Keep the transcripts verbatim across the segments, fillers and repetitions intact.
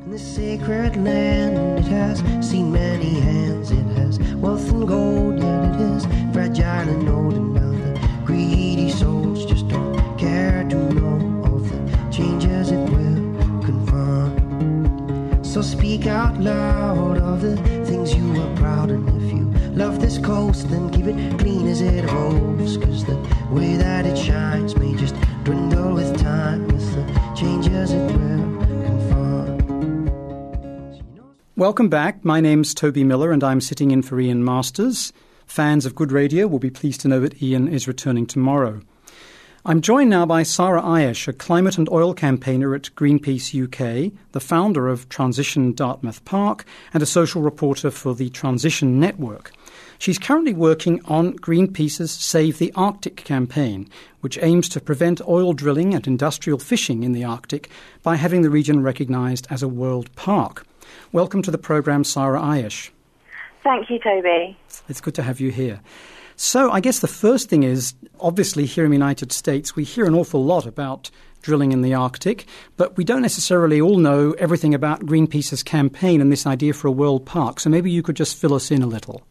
In this sacred land, it has seen many hands. It has wealth and gold, yet it is fragile and old. And now the greedy souls just don't care to know of the changes it will confront. So speak out loud of the things you are proud. And if you love this coast, then keep it clean as it evolves. Cause the way that it shines may just dwindle with time, with the changes it will confront. Welcome back. My name's Toby Miller and I'm sitting in for Ian Masters. Fans of good radio will be pleased to know that Ian is returning tomorrow. I'm joined now by Sara Ayesh, a climate and oil campaigner at Greenpeace U K, the founder of Transition Dartmouth Park, and a social reporter for the Transition Network. She's currently working on Greenpeace's Save the Arctic campaign, which aims to prevent oil drilling and industrial fishing in the Arctic by having the region recognised as a world park. Welcome to the programme, Sara Ayesh. Thank you, Toby. It's good to have you here. So I guess the first thing is, obviously here in the United States, we hear an awful lot about drilling in the Arctic, but we don't necessarily all know everything about Greenpeace's campaign and this idea for a world park. So maybe you could just fill us in a little.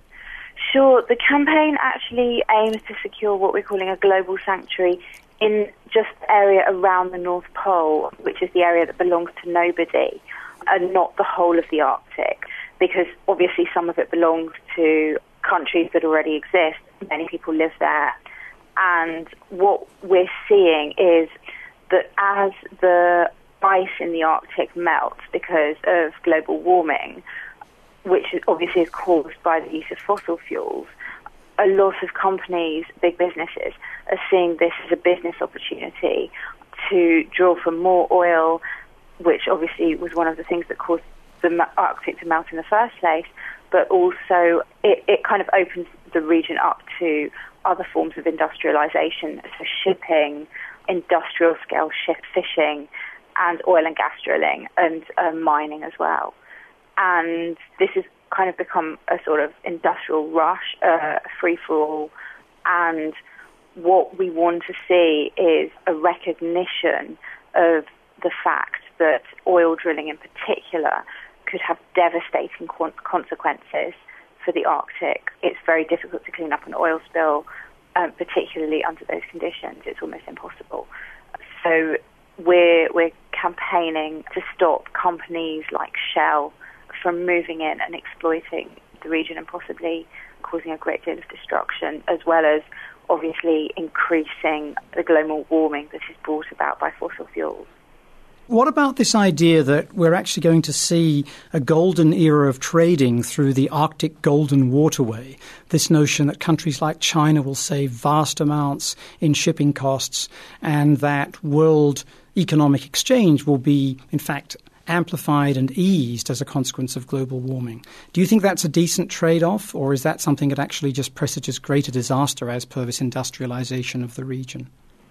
Sure. The campaign actually aims to secure what we're calling a global sanctuary in just the area around the North Pole, which is the area that belongs to nobody, and not the whole of the Arctic, because obviously some of it belongs to countries that already exist. Many people live there. And what we're seeing is that as the ice in the Arctic melts because of global warming, which obviously is caused by the use of fossil fuels, a lot of companies, big businesses, are seeing this as a business opportunity to drill for more oil, which obviously was one of the things that caused the Arctic to melt in the first place, but also it, it kind of opens the region up to other forms of industrialization, so shipping, industrial-scale ship fishing, and oil and gas drilling, and uh, mining as well. And this has kind of become a sort of industrial rush, uh, free-for-all, and what we want to see is a recognition of the fact that oil drilling in particular could have devastating consequences for the Arctic. It's very difficult to clean up an oil spill, um, particularly under those conditions. It's almost impossible. So we're, we're campaigning to stop companies like Shell from moving in and exploiting the region and possibly causing a great deal of destruction, as well as obviously increasing the global warming that is brought about by fossil fuels. What about this idea that we're actually going to see a golden era of trading through the Arctic Golden Waterway? This notion that countries like China will save vast amounts in shipping costs and that world economic exchange will be, in fact, amplified and eased as a consequence of global warming. Do you think that's a decent trade-off, or is that something that actually just presages greater disaster as per this industrialization of the region?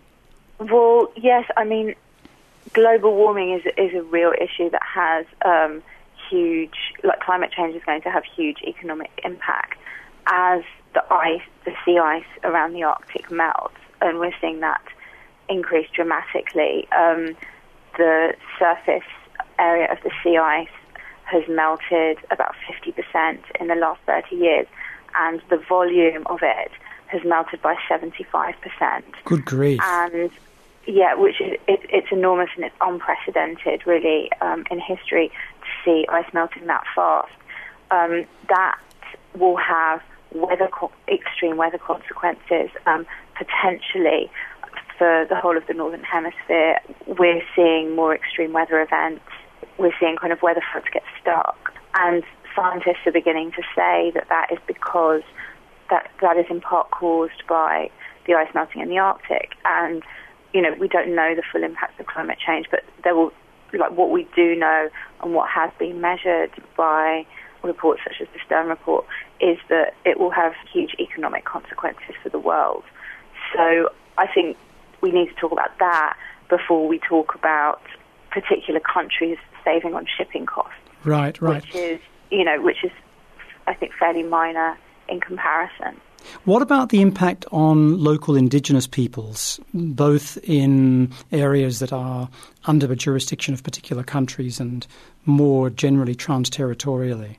Well, yes, I mean, global warming is is a real issue that has um, huge, like climate change is going to have huge economic impact as the ice, the sea ice around the Arctic melts, and we're seeing that increase dramatically. Um, the surface area of the sea ice has melted about fifty percent in the last thirty years, and the volume of it has melted by seventy-five percent. Good grief. And yeah, which is it, it's enormous and it's unprecedented, really, um, in history to see ice melting that fast. Um, that will have weather co- extreme weather consequences, um, potentially for the whole of the Northern Hemisphere. We're seeing more extreme weather events. We're seeing kind of weather fronts get stuck. And scientists are beginning to say that that is because that that is in part caused by the ice melting in the Arctic. And you know, we don't know the full impact of climate change, but there will, like what we do know and what has been measured by reports such as the Stern Report is that it will have huge economic consequences for the world. So I think we need to talk about that before we talk about particular countries saving on shipping costs. Right, right. Which is, you know, which is, I think, fairly minor in comparison. What about the impact on local indigenous peoples, both in areas that are under the jurisdiction of particular countries and more generally trans-territorially?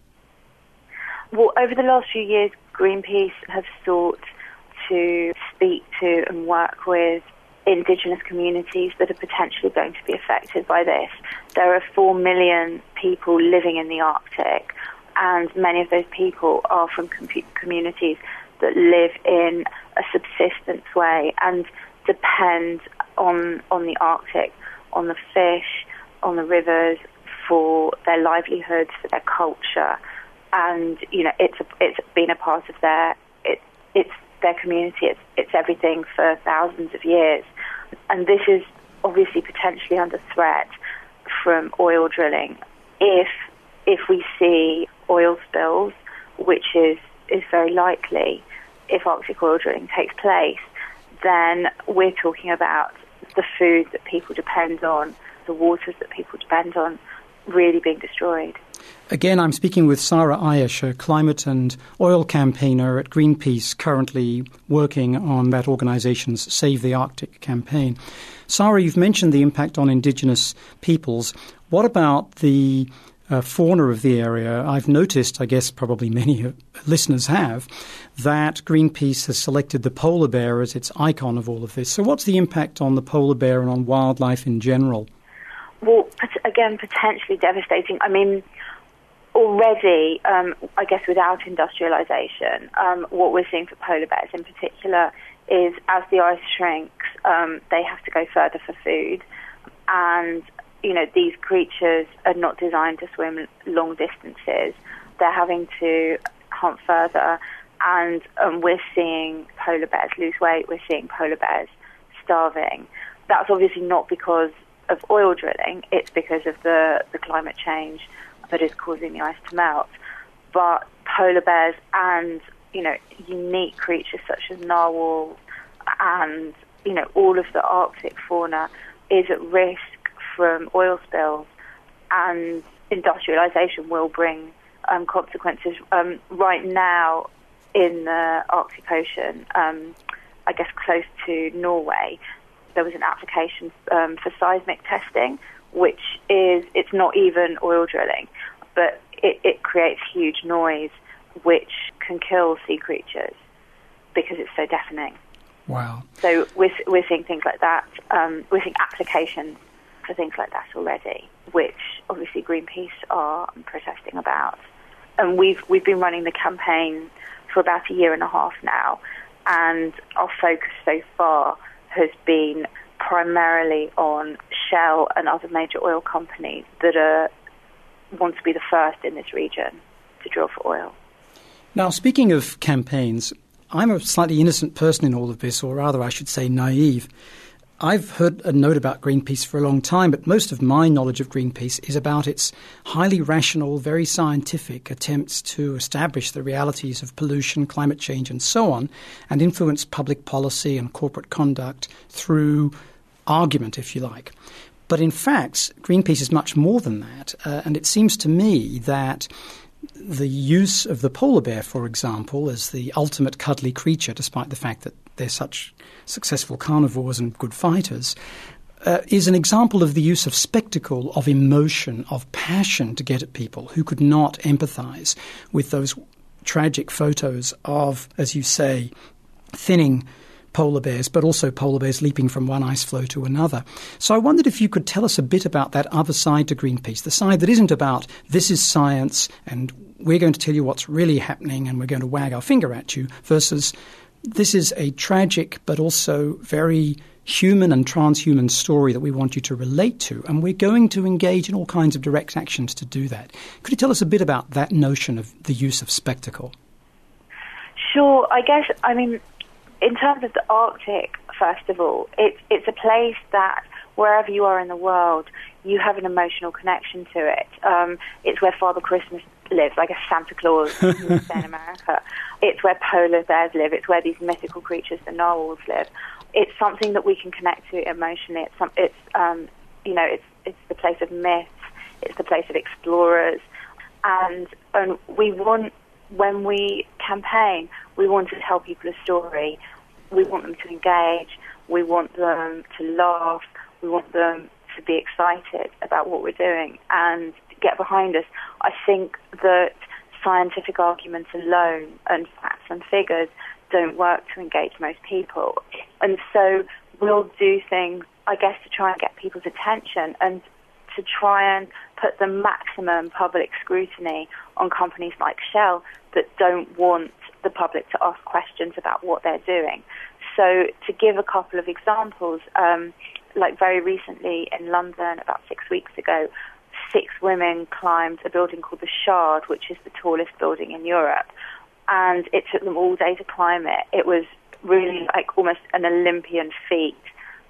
Well, over the last few years, Greenpeace have sought to speak to and work with indigenous communities that are potentially going to be affected by this. There are four million people living in the Arctic, and many of those people are from com- communities that live in a subsistence way and depend on on the Arctic, on the fish, on the rivers for their livelihoods, for their culture, and you know it's a, it's been a part of their it, it's their community. It's it's everything for thousands of years. And this is obviously potentially under threat from oil drilling. If if we see oil spills, which is, is very likely if Arctic oil drilling takes place, then we're talking about the food that people depend on, the waters that people depend on, really being destroyed. Again, I'm speaking with Sarah Ayesh, a climate and oil campaigner at Greenpeace, currently working on that organisation's Save the Arctic campaign. Sarah, you've mentioned the impact on indigenous peoples. What about the uh, fauna of the area? I've noticed, I guess probably many uh, listeners have, that Greenpeace has selected the polar bear as its icon of all of this. So what's the impact on the polar bear and on wildlife in general? Well, again, potentially devastating. I mean, already, um, I guess without industrialization, um, what we're seeing for polar bears in particular is as the ice shrinks, um, they have to go further for food. And, you know, these creatures are not designed to swim long distances. They're having to hunt further. And um, we're seeing polar bears lose weight. We're seeing polar bears starving. That's obviously not because of oil drilling. It's because of the, the climate change that is causing the ice to melt. But polar bears and, you know, unique creatures such as narwhals and, you know, all of the Arctic fauna is at risk from oil spills, and industrialization will bring um, consequences. Um, right now in the Arctic Ocean, um, I guess close to Norway, there was an application um, for seismic testing, which is, it's not even oil drilling, but it, it creates huge noise which can kill sea creatures because it's so deafening. Wow. So we're, we're seeing things like that. Um, we're seeing applications for things like that already, which obviously Greenpeace are protesting about. And we've, we've been running the campaign for about a year and a half now, and our focus so far has been primarily on Shell and other major oil companies that are want to be the first in this region to drill for oil. Now, speaking of campaigns, I'm a slightly innocent person in all of this, or rather I should say naive. I've heard a note about Greenpeace for a long time, but most of my knowledge of Greenpeace is about its highly rational, very scientific attempts to establish the realities of pollution, climate change, and so on, and influence public policy and corporate conduct through argument, if you like. But in fact, Greenpeace is much more than that, uh, and it seems to me that the use of the polar bear, for example, as the ultimate cuddly creature, despite the fact that they're such successful carnivores and good fighters, uh, is an example of the use of spectacle, of emotion, of passion to get at people who could not empathize with those tragic photos of, as you say, thinning polar bears, but also polar bears leaping from one ice floe to another. So I wondered if you could tell us a bit about that other side to Greenpeace, the side that isn't about this is science and we're going to tell you what's really happening and we're going to wag our finger at you, versus this is a tragic but also very human and transhuman story that we want you to relate to, and we're going to engage in all kinds of direct actions to do that. Could you tell us a bit about that notion of the use of spectacle? Sure. I guess, I mean, in terms of the Arctic, first of all, it's it's a place that wherever you are in the world, you have an emotional connection to it. Um, it's where Father Christmas lives, like a Santa Claus in America. It's where polar bears live. It's where these mythical creatures, the narwhals, live. It's something that we can connect to emotionally. It's some, it's um, you know, it's it's the place of myths. It's the place of explorers, and and we want, when we campaign, We want to tell people a story. We want them to engage. We want them to laugh. We want them to be excited about what we're doing and get behind us. I think that scientific arguments alone and facts and figures don't work to engage most people. And so we'll do things, I guess, to try and get people's attention and to try and put the maximum public scrutiny on companies like Shell that don't want the public to ask questions about what they're doing. So to give a couple of examples, um, like very recently in London, about six weeks ago, six women climbed a building called the Shard, which is the tallest building in Europe. And it took them all day to climb it. It was really like almost an Olympian feat.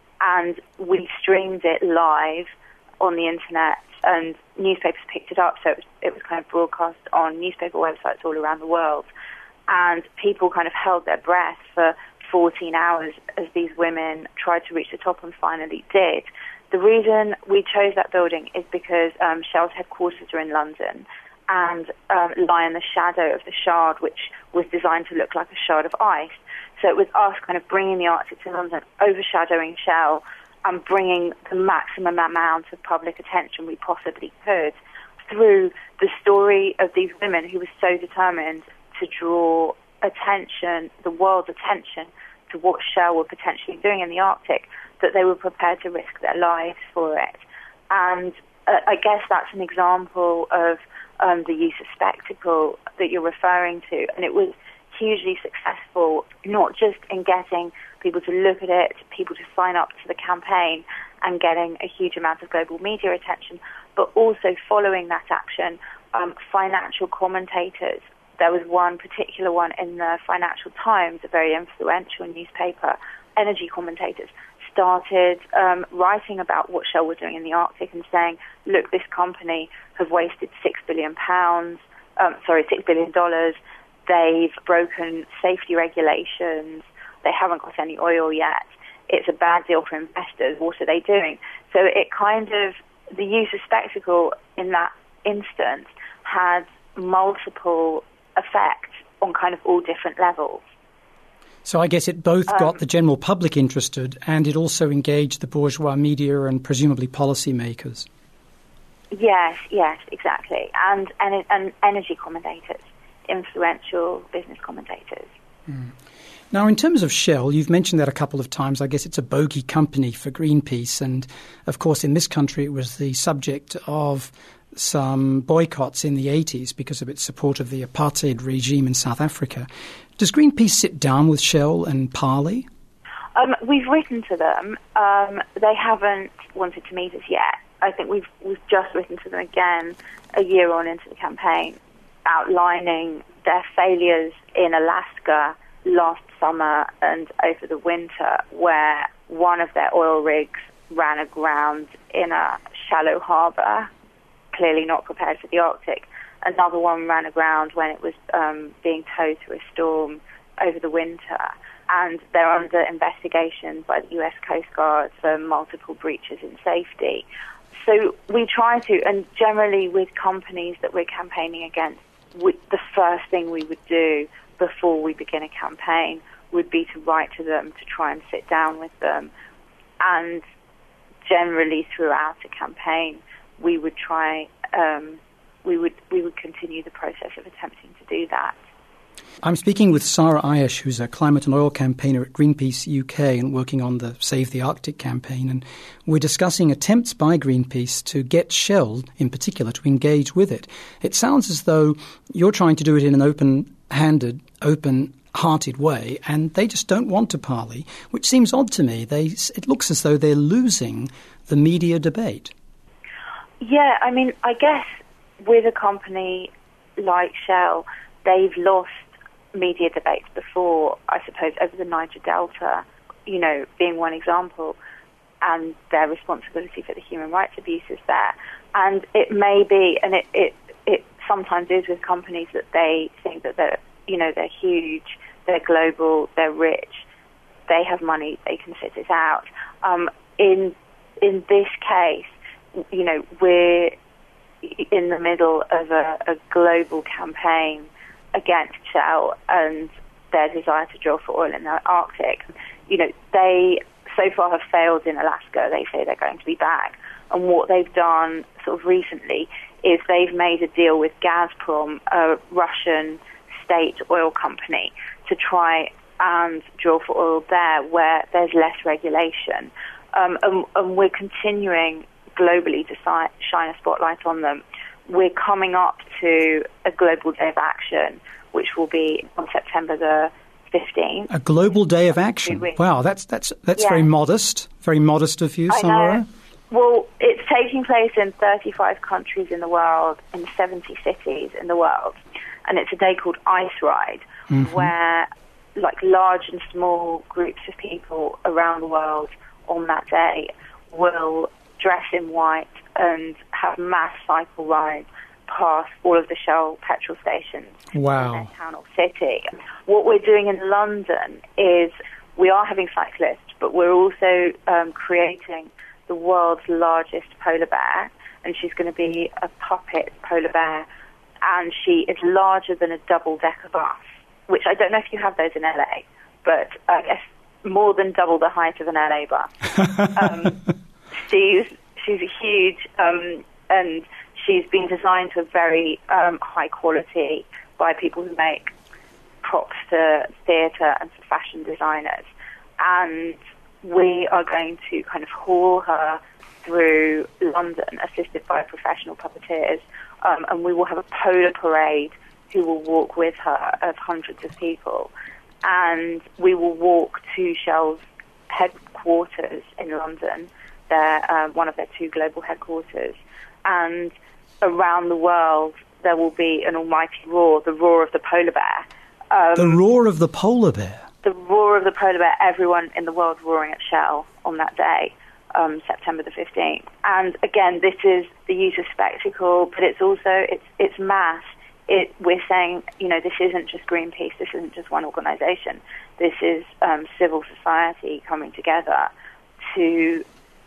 And we streamed it live on the internet, and newspapers picked it up, so it was, it was kind of broadcast on newspaper websites all around the world. And people kind of held their breath for fourteen hours as these women tried to reach the top and finally did. The reason we chose that building is because um, Shell's headquarters are in London and um, lie in the shadow of the Shard, which was designed to look like a shard of ice. So it was us kind of bringing the Arctic to London, overshadowing Shell, and bringing the maximum amount of public attention we possibly could through the story of these women who were so determined to draw attention, the world's attention, to what Shell were potentially doing in the Arctic, that they were prepared to risk their lives for it. And uh, I guess that's an example of um, the use of spectacle that you're referring to. And it was hugely successful, not just in getting people to look at it, people to sign up to the campaign and getting a huge amount of global media attention, but also following that action, um, financial commentators. There was one particular one in the Financial Times, a very influential newspaper. Energy commentators started um, writing about what Shell were doing in the Arctic and saying, look, this company have wasted six billion pounds, um, sorry, six billion dollars. They've broken safety regulations. They haven't got any oil yet. It's a bad deal for investors. What are they doing? So it kind of, the use of spectacle in that instance had multiple effects on kind of all different levels. So I guess it both um, got the general public interested and it also engaged the bourgeois media and presumably policymakers. Yes, yes, exactly. And, and, and energy commentators, influential business commentators. Mm. Now, in terms of Shell, you've mentioned that a couple of times. I guess it's a bogey company for Greenpeace. And, of course, in this country, it was the subject of some boycotts in the eighties because of its support of the apartheid regime in South Africa. Does Greenpeace sit down with Shell and parley? Um, we've written to them. Um, they haven't wanted to meet us yet. I think we've, we've just written to them again a year on into the campaign, outlining their failures in Alaska last summer and over the winter, where one of their oil rigs ran aground in a shallow harbour, clearly not prepared for the Arctic. Another one ran aground when it was um, being towed through a storm over the winter. And they're under investigation by the U S Coast Guard for multiple breaches in safety. So we try to, and generally with companies that we're campaigning against, we, the first thing we would do before we begin a campaign would be to write to them, to try and sit down with them. And generally throughout a campaign, we would try, um, we would we would continue the process of attempting to do that. I'm speaking with Sarah Ayesh, who's a climate and oil campaigner at Greenpeace U K and working on the Save the Arctic campaign. And we're discussing attempts by Greenpeace to get Shell, in particular, to engage with it. It sounds as though you're trying to do it in an open-handed, open-hearted way, and they just don't want to parley, which seems odd to me. They, it looks as though they're losing the media debate. Yeah, I mean, I guess with a company like Shell, they've lost media debates before, I suppose, over the Niger Delta, you know, being one example, and their responsibility for the human rights abuses there. And it may be, and it, it, it sometimes is with companies that they think that they're, you know, they're huge, they're global, they're rich, they have money, they can sit it out. Um, in in this case, you know, we're in the middle of a, a global campaign against Shell, and their desire to drill for oil in the Arctic. You know, they so far have failed in Alaska. They say they're going to be back. And what they've done sort of recently is they've made a deal with Gazprom, a Russian state oil company, to try and drill for oil there where there's less regulation. Um, and, and we're continuing globally to si- shine a spotlight on them. We're coming up to a global day of action, which will be on September the fifteenth. A global day of action. Wow, that's that's that's yeah. very modest. Very modest of you, Sarah. Well, it's taking place in thirty-five countries in the world, in seventy cities in the world. And it's a day called Ice Ride, mm-hmm. where like large and small groups of people around the world on that day will dress in white and have mass cycle rides past all of the Shell petrol stations wow. in their town or city. What we're doing in London is we are having cyclists, but we're also um, creating the world's largest polar bear, and she's going to be a puppet polar bear, and she is larger than a double-decker bus, which I don't know if you have those in L A, but I guess more than double the height of an L A bus. um, she's she's huge, um, and she's been designed to a very um, high quality by people who make props to theatre and to fashion designers. And we are going to kind of haul her through London, assisted by professional puppeteers, um, and we will have a polar parade who will walk with her of hundreds of people. And we will walk to Shell's headquarters in London, their, uh, one of their two global headquarters. And around the world, there will be an almighty roar, the roar of the polar bear. Um, the roar of the polar bear? The roar of the polar bear, everyone in the world roaring at Shell on that day, um, September the fifteenth. And again, this is the use of spectacle, but it's also, it's it's mass. It, we're saying, you know, this isn't just Greenpeace, this isn't just one organisation. This is um, civil society coming together to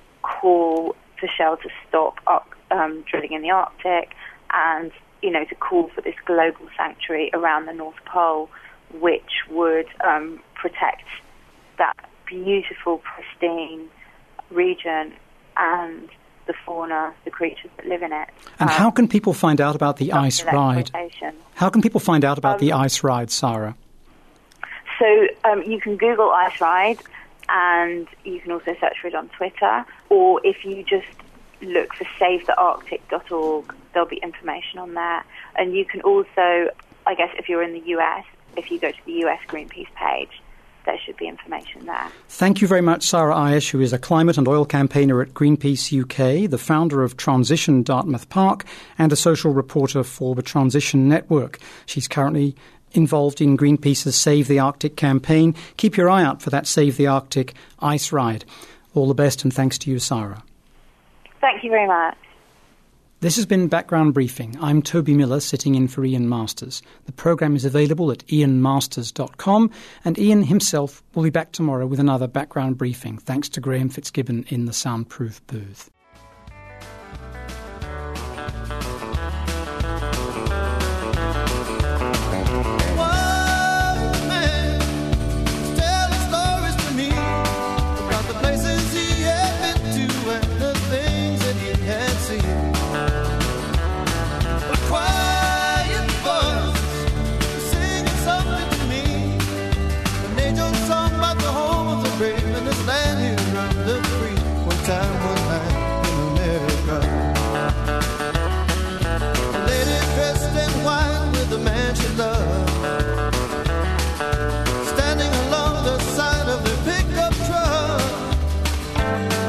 call for Shell to stop up, um, drilling in the Arctic, and, you know, to call for this global sanctuary around the North Pole, which would um, protect that beautiful, pristine region and the fauna, the creatures that live in it. And um, how can people find out about the ice ride? How can people find out about um, the ice ride, Sarah? So um, you can Google Ice Ride, and you can also search for it on Twitter, or if you just look for save the arctic dot org, there'll be information on there. And you can also, I guess if you're in the U S, if you go to the U S Greenpeace page, there should be information there. Thank you very much, Sarah Ayesh, who is a climate and oil campaigner at Greenpeace U K, the founder of Transition Dartmouth Park, and a social reporter for the Transition Network. She's currently involved in Greenpeace's Save the Arctic campaign. Keep your eye out for that Save the Arctic ice ride. All the best, and thanks to you, Sarah. Thank you very much. This has been Background Briefing. I'm Toby Miller, sitting in for Ian Masters. The programme is available at ian masters dot com, and Ian himself will be back tomorrow with another Background Briefing, thanks to Graham Fitzgibbon in the soundproof booth. Standing along the side of the pickup truck.